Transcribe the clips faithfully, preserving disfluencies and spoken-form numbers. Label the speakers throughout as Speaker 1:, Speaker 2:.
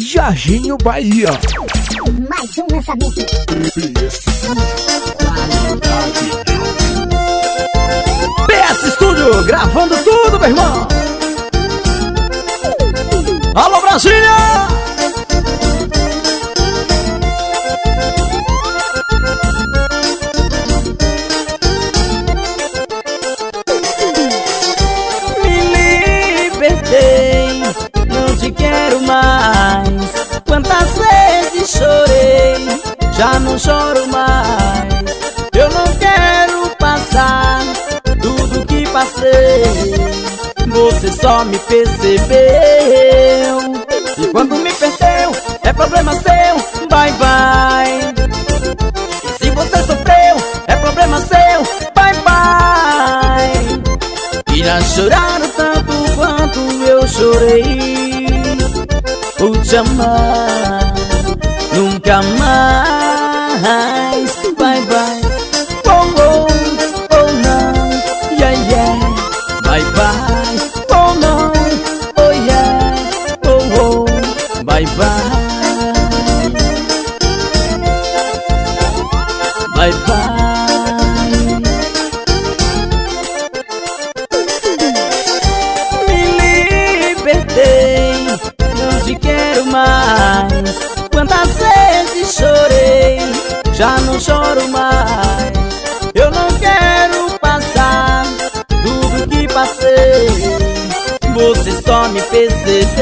Speaker 1: Jorginho Bahia.
Speaker 2: Mais um lançamento.
Speaker 1: P S Studio, gravando tudo, meu irmão. Alô, Brasília!
Speaker 3: Me libertei, não te quero mais. Quantas vezes chorei, já não choro mais. Eu não quero passar tudo que passei. Você só me percebeu. E quando me perdeu, é problema seu, bye bye. E se você sofreu, é problema seu, bye bye. Irá chorar tanto quanto eu chorei. Vou te amar, nunca mais, bye bye. Oh, oh, oh não, yeah, yeah, bye bye. Oh não, oh yeah, oh oh, bye bye. Bye bye. Me libertei, não te quero mais. Quantas vezes chorei, já não choro mais. Eu não quero passar tudo que passei. Você só me percebeu.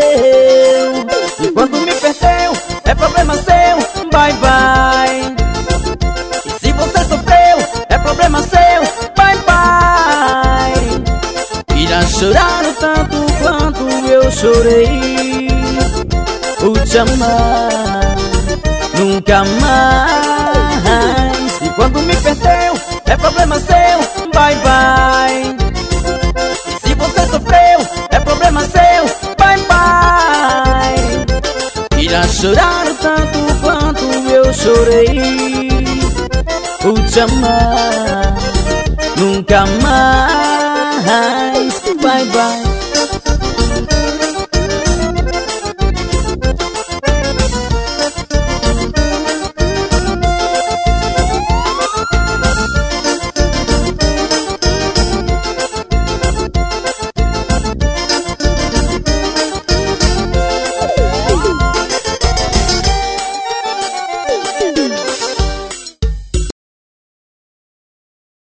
Speaker 3: E quando me perdeu, é problema seu, bye bye. E se você sofreu, é problema seu, bye bye. Irá chorar o tanto quanto eu chorei. Vou te amar, nunca mais. E quando me perdeu, é problema seu, bye bye. E se você sofreu, é problema seu, bye bye. Irá chorar o tanto quanto eu chorei. Vou te amar, nunca mais, bye bye.